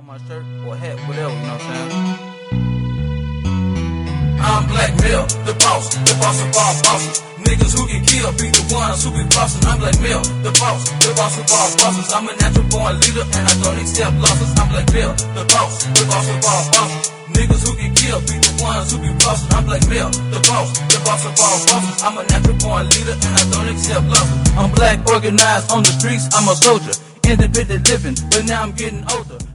on my shirt or hat, whatever, you know what I'm saying? I'm Black Mel, the boss of all bosses. Niggas who get killed be the ones who be bossin'. I'm Black Mel, the boss of all bosses. I'm a natural born leader and I don't accept losses. I'm Black Mel, the boss of all bosses. Niggas who get killed be the ones who be bossin'. I'm Black Mel, the boss of all bosses. I'm a natural born leader and I don't accept losses. I'm black, organized on the streets, I'm a soldier. Independent living, but now I'm getting older.